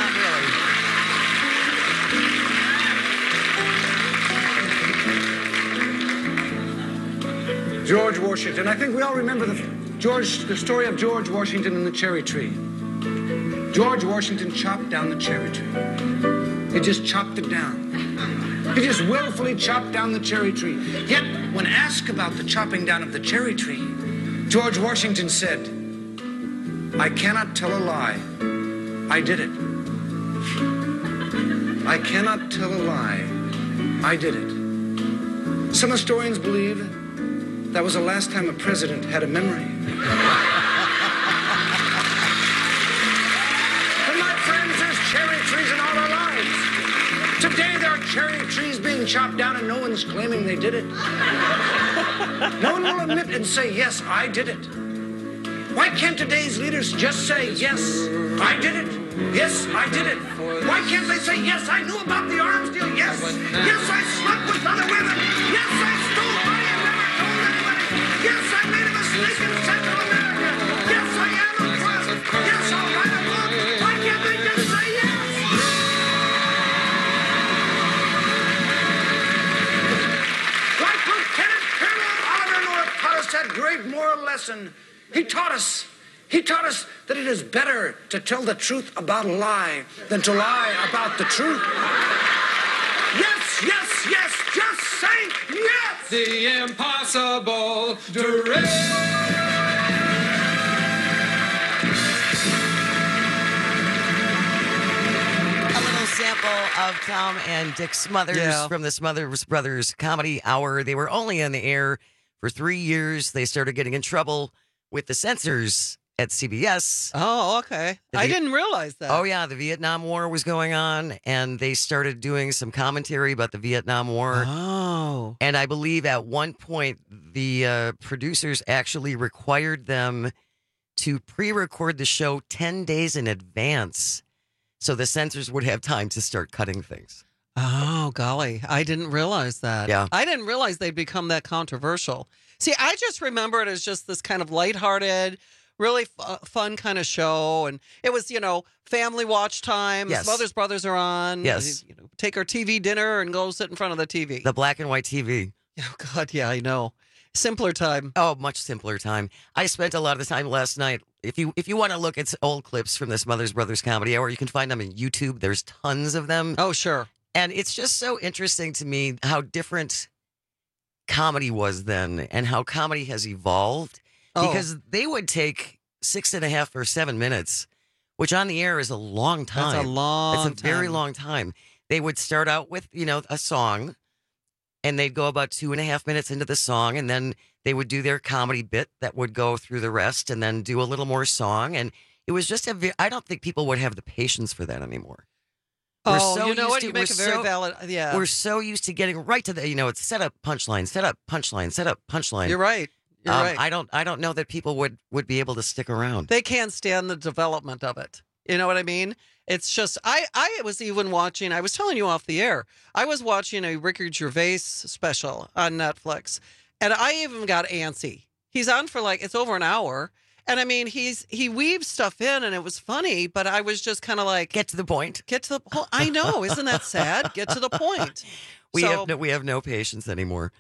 Not really. George Washington. I think we all remember the story of George Washington and the cherry tree. George Washington chopped down the cherry tree. He just chopped it down. He just willfully chopped down the cherry tree. Yet, when asked about the chopping down of the cherry tree, George Washington said, "I cannot tell a lie. I did it. I cannot tell a lie. I did it." Some historians believe that was the last time a president had a memory. But my friends, there's cherry trees in all our lives. Today there are cherry trees being chopped down and no one's claiming they did it. No one will admit and say, "Yes, I did it." Why can't today's leaders just say, "Yes, I did it. Yes, I did it"? Why can't they say, "Yes, I knew about the arms deal. Yes, yes, I slept with other women. Yes, I stole money and never told anybody. Yes, I made a mistake in Central America. Yes, I am a us that great moral lesson. He taught us that it is better to tell the truth about a lie than to lie about the truth. Yes, yes, yes, just say yes! The impossible direct. Sample of Tom and Dick Smothers from the Smothers Brothers Comedy Hour. They were only on the air for 3 years. They started getting in trouble with the censors at CBS. Oh, okay. I didn't realize that. Oh, yeah. The Vietnam War was going on, and they started doing some commentary about the Vietnam War. Oh. And I believe at one point, the producers actually required them to pre-record the show 10 days in advance, so the censors would have time to start cutting things. Oh, golly. I didn't realize that. Yeah. I didn't realize they'd become that controversial. See, I just remember it as just this kind of lighthearted, really fun kind of show. And it was, family watch time. Yes. Smothers Brothers are on. Yes. Take our TV dinner and go sit in front of the TV. The black and white TV. Oh, God, yeah, I know. Simpler time. Oh, much simpler time. I spent a lot of the time last night. If you want to look at old clips from the Smothers Brothers Comedy Hour, you can find them on YouTube. There's tons of them. Oh, sure. And it's just so interesting to me how different comedy was then and how comedy has evolved. Because they would take 6.5 or 7 minutes, which on the air is a long time. That's a long time. It's a very long time. They would start out with, a song, and they'd go about 2.5 minutes into the song, and then they would do their comedy bit that would go through the rest and then do a little more song. And it was just I don't think people would have the patience for that anymore. You know what? You make a very valid, yeah. We're so used to getting right to the, it's set up, punchline, set up, punchline, set up, punchline. You're right. You're right. I don't know that people would be able to stick around. They can't stand the development of it. You know what I mean? It's just, I was even watching, I was telling you off the air, I was watching a Ricky Gervais special on Netflix, and I even got antsy. He's on for it's over an hour. And I mean, he weaves stuff in, and it was funny, but I was just kind of like, get to the point. Get to the point. I know, isn't that sad? Get to the point. We have no patience anymore.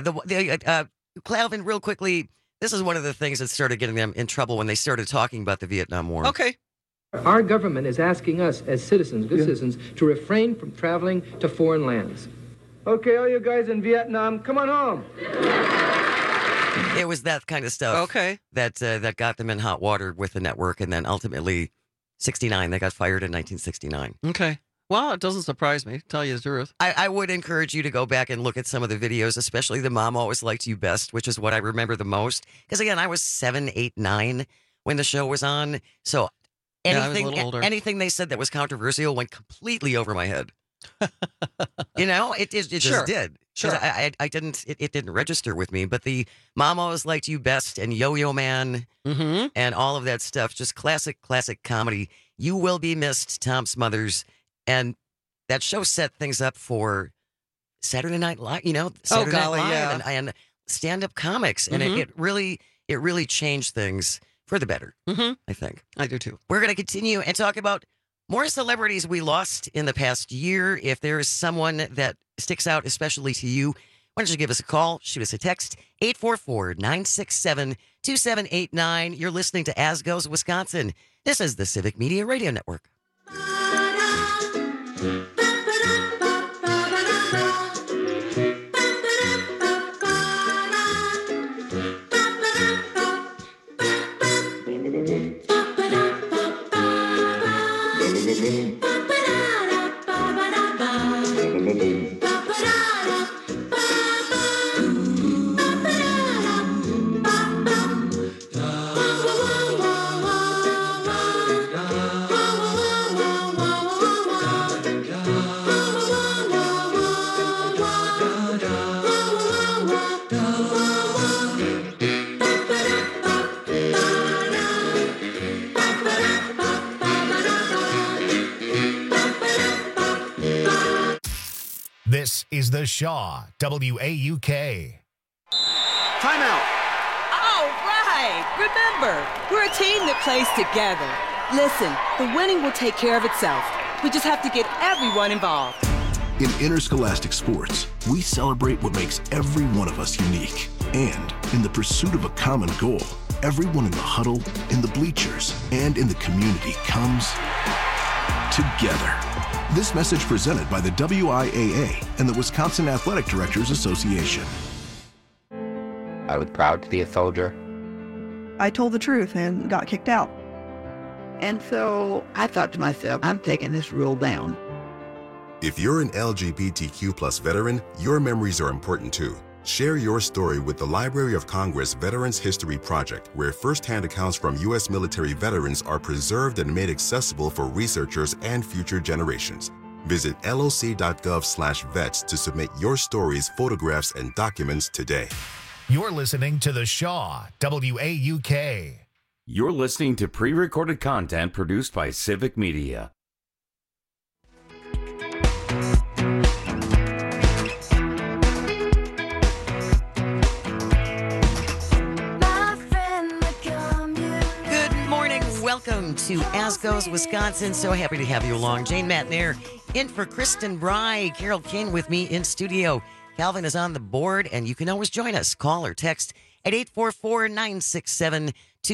Calvin, real quickly, this is one of the things that started getting them in trouble when they started talking about the Vietnam War. Okay. Our government is asking us as citizens, good citizens, to refrain from traveling to foreign lands. Okay, all you guys in Vietnam, come on home. It was that kind of stuff that got them in hot water with the network, and then ultimately, 1969, they got fired in 1969. Okay. Well, it doesn't surprise me, to tell you the truth. I would encourage you to go back and look at some of the videos, especially the Mom Always Liked You Best, which is what I remember the most. Because, again, I was 7, 8, 9 when the show was on. So anything they said that was controversial went completely over my head. It just did. Sure. I didn't. It didn't register with me. But the Mom Always Liked You Best and Yo-Yo Man and all of that stuff, just classic and You Will Be Missed, Tom Smothers. And that show set things up for Saturday Night Live, Saturday Night Live and stand-up comics. And it really changed things for the better, I think. I do too. We're going to continue and talk about more celebrities we lost in the past year. If there is someone that sticks out, especially to you, why don't you give us a call, shoot us a text, 844-967-2789. You're listening to As Goes Wisconsin. This is the Civic Media Radio Network. This is the Shaw, WAUK. Timeout. All right. Remember, we're a team that plays together. Listen, the winning will take care of itself. We just have to get everyone involved. In interscholastic sports, we celebrate what makes every one of us unique. And in the pursuit of a common goal, everyone in the huddle, in the bleachers, and in the community comes together. This message presented by the WIAA and the Wisconsin Athletic Directors Association. I was proud to be a soldier. I told the truth and got kicked out. And so I thought to myself, I'm taking this rule down. If you're an LGBTQ+ veteran, your memories are important too. Share your story with the Library of Congress Veterans History Project, where firsthand accounts from U.S. military veterans are preserved and made accessible for researchers and future generations. Visit loc.gov/vets to submit your stories, photographs, and documents today. You're listening to The Shaw, WAUK. You're listening to pre-recorded content produced by Civic Media. Welcome to As Goes Wisconsin. So happy to have you along. Jane Matnair in for Kristen Bry. Carol King with me in studio. Calvin is on the board, and you can always join us. Call or text at 844-967-2789,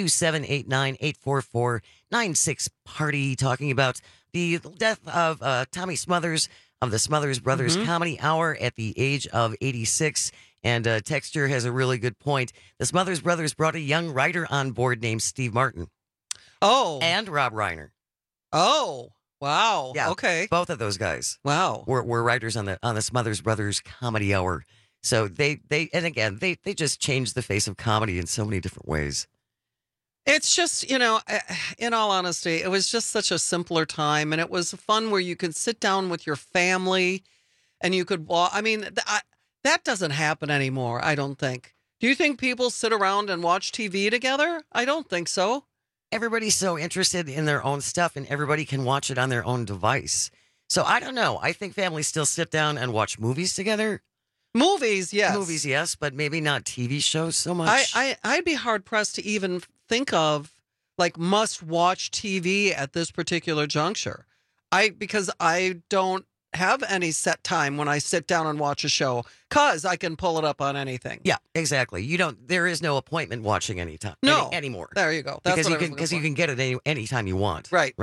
844-96-PARTY, talking about the death of Tommy Smothers of the Smothers Brothers Comedy Hour at the age of 86. And Texture has a really good point. The Smothers Brothers brought a young writer on board named Steve Martin. Oh. And Rob Reiner. Oh, wow. Yeah. Okay. Both of those guys. Wow. Were writers on the Smothers Brothers Comedy Hour. So they just changed the face of comedy in so many different ways. It's just, in all honesty, it was just such a simpler time, and it was fun where you could sit down with your family and you could walk. I mean, that doesn't happen anymore, I don't think. Do you think people sit around and watch TV together? I don't think so. Everybody's so interested in their own stuff, and everybody can watch it on their own device. So I don't know. I think families still sit down and watch movies together. Movies, yes. Movies, yes, but maybe not TV shows so much. I'd be hard-pressed to even think of, like, must-watch TV at this particular juncture. Because I don't have any set time when I sit down and watch a show, because I can pull it up on anything. Yeah, exactly. There is no appointment watching anytime anymore. There you go. That's because you can get it anytime you want. Right.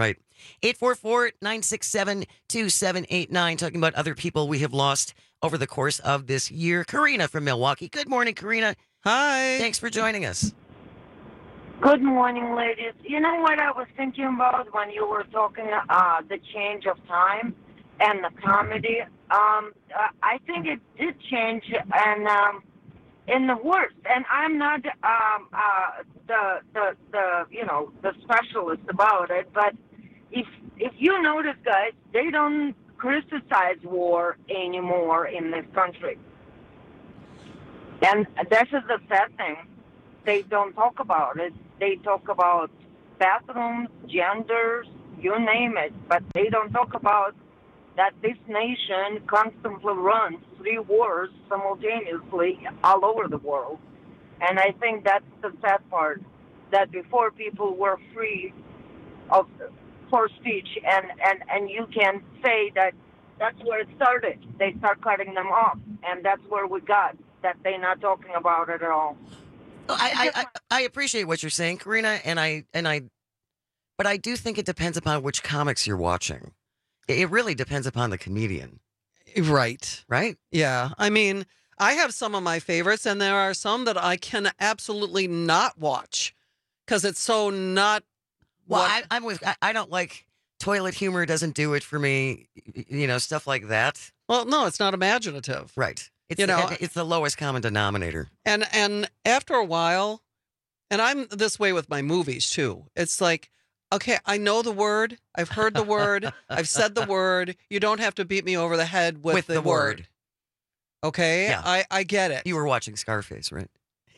844-967-2789, talking about other people we have lost over the course of this year. Karina from Milwaukee. Good morning, Karina. Hi. Thanks for joining us. Good morning, ladies. You know what I was thinking about when you were talking the change of time and the comedy? I think it did change, and in the worst. And I'm not the specialist about it, but if you notice, guys, they don't criticize war anymore in this country, and this is the sad thing. They don't talk about it. They talk about bathrooms, genders, you name it, but they don't talk about that this nation constantly runs 3 wars simultaneously all over the world. And I think that's the sad part, that before people were free for speech, and you can say that that's where it started. They start cutting them off, and that's where we got, that they're not talking about it at all. I appreciate what you're saying, Karina, but I do think it depends upon which comics you're watching. It really depends upon the comedian. Right. Right? Yeah. I mean, I have some of my favorites, and there are some that I can absolutely not watch because it's so not. Well, I don't like toilet humor. Doesn't do it for me. Stuff like that. Well, no, it's not imaginative. Right. It's the lowest common denominator. And after a while, and I'm this way with my movies too. It's like, okay, I know the word. I've heard the word. I've said the word. You don't have to beat me over the head with the word. Okay? Yeah. I get it. You were watching Scarface, right?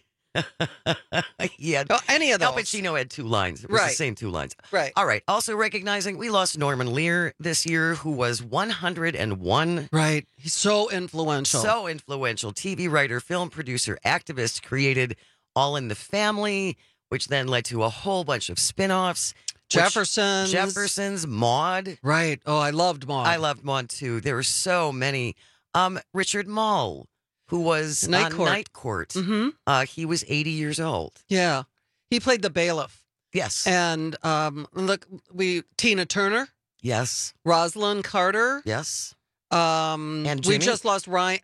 Yeah. Oh, any of those. Al Pacino had 2 lines. It was the same 2 lines. Right. All right. Also recognizing we lost Norman Lear this year, who was 101. Right. He's so influential. So influential. TV writer, film producer, activist, created All in the Family, which then led to a whole bunch of spin-offs. Jeffersons, Maude. Right. Oh, I loved Maude. I loved Maude, too. There were so many. Richard Mall, who was Night on Court. Night Court. Mm-hmm. He was 80 years old. Yeah. He played the bailiff. Yes. And look, Tina Turner. Yes. Rosalind Carter. Yes. And Jimmy? we just lost Ryan.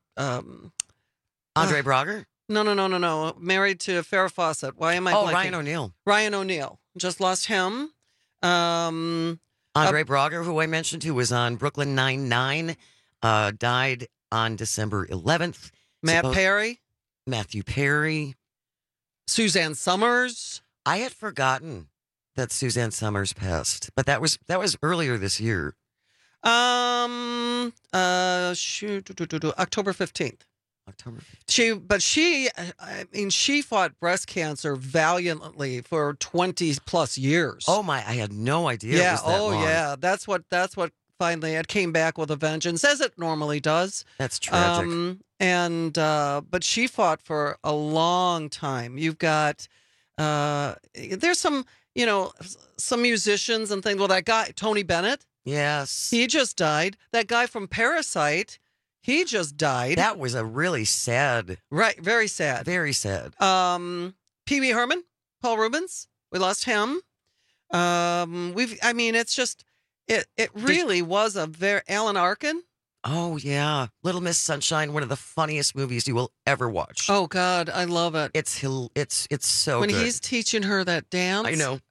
Andre Braugher? No. Married to Farrah Fawcett. Why am I blanking? Ryan O'Neal. Ryan O'Neal. Just lost him. Andre Braugher, who I mentioned, who was on Brooklyn Nine-Nine, died on December 11th. Matthew Perry. Suzanne Summers. I had forgotten that Suzanne Summers passed, but that was earlier this year. October 15th. October 15th. She fought breast cancer valiantly for 20 plus years. Oh my, I had no idea. Yeah. It was that long. Yeah. That's what finally it came back with a vengeance, as it normally does. That's tragic. But she fought for a long time. You've got, there's some musicians and things. Well, that guy, Tony Bennett. Yes. He just died. That guy from Parasite, he just died. That was a really sad. Right. Very sad. Very sad. Pee Wee Herman, Paul Rubens. We lost him. It's just, it really was a very, Alan Arkin. Oh, yeah. Little Miss Sunshine, one of the funniest movies you will ever watch. Oh, God. I love it. It's so when good. He's teaching her that dance. I know.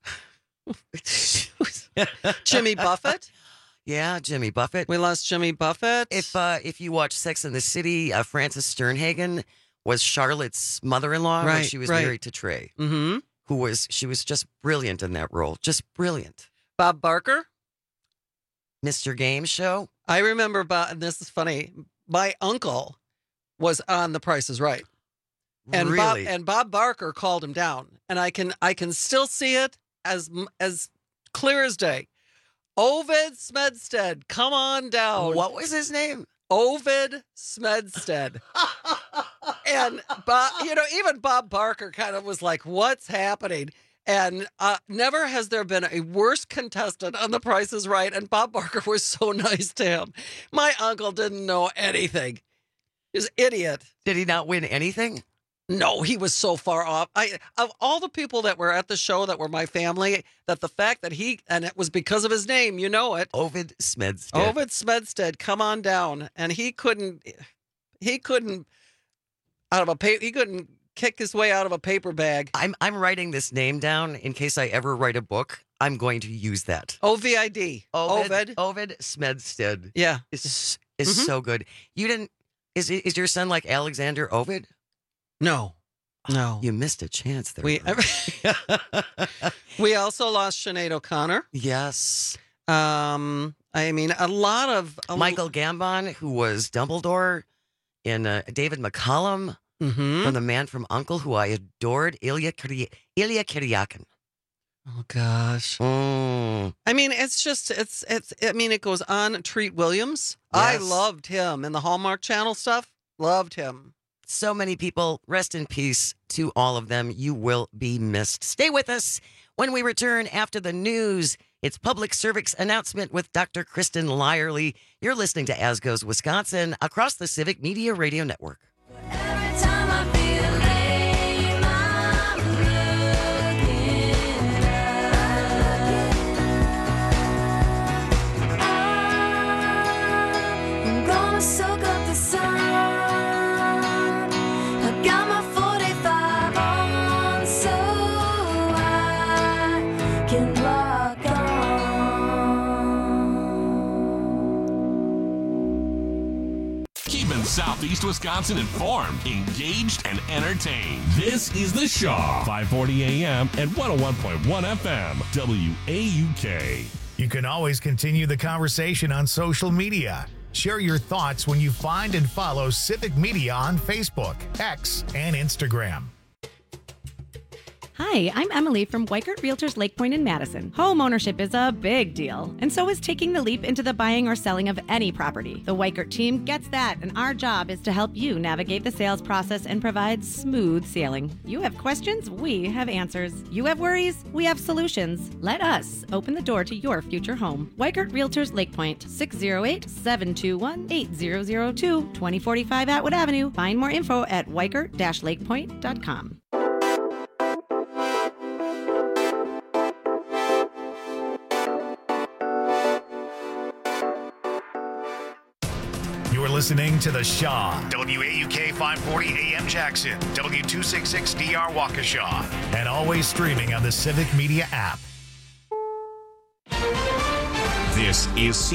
Jimmy Buffett. Yeah, Jimmy Buffett. We lost Jimmy Buffett. If you watch Sex and the City, Frances Sternhagen was Charlotte's mother-in-law when she was married to Trey. Mm-hmm. She was just brilliant in that role. Just brilliant. Bob Barker. Mr. Game Show. I remember, and this is funny, my uncle was on The Price is Right. And really? Bob Barker called him down. And I can still see it as clear as day. Ovid Smedstead, come on down. What was his name? Ovid Smedstead. And even Bob Barker kind of was like, what's happening? And never has there been a worse contestant on The Price is Right. And Bob Barker was so nice to him. My uncle didn't know anything. He was an idiot. Did he not win anything? No, he was so far off. Of all the people that were at the show that were my family, that the fact that and it was because of his name, you know it. Ovid Smedstead. Ovid Smedstead, come on down. And he couldn't kick his way out of a paper bag. I'm writing this name down in case I ever write a book. I'm going to use that. OVID. Ovid Smedstead. Yeah. Is so good. Is your son like Alexander Ovid? No. You missed a chance there. We also lost Sinead O'Connor. Yes. A lot of Michael Gambon, who was Dumbledore in David McCallum from The Man from U.N.C.L.E., who I adored, Ilya Kuryakin. Oh gosh. It goes on. Treat Williams. Yes. I loved him in the Hallmark Channel stuff. Loved him. So many people. Rest in peace to all of them. You will be missed. Stay with us when we return after the news. It's Public Service Announcement with Dr. Kristen Lyerly. You're listening to As Goes Wisconsin across the Civic Media Radio Network. Every time I feel lame, I'm looking up. I'm gonna soak up the sun. I got my 45 on so I can rock on. Keeping Southeast Wisconsin informed, engaged, and entertained. This is The Shaw, 540 AM and 101.1 FM, WAUK. You can always continue the conversation on social media. Share your thoughts when you find and follow Civic Media on Facebook, X, and Instagram. Hi, I'm Emily from Weikert Realtors Lake Point in Madison. Home ownership is a big deal, and so is taking the leap into the buying or selling of any property. The Weikert team gets that, and our job is to help you navigate the sales process and provide smooth sailing. You have questions, we have answers. You have worries, we have solutions. Let us open the door to your future home. Weikert Realtors Lake Point, 608-721-8002, 2045 Atwood Avenue. Find more info at weikert-lakepoint.com. You're listening to The Shaw, WAUK 540 AM Jackson, W266DR Waukesha, and always streaming on the Civic Media app. This is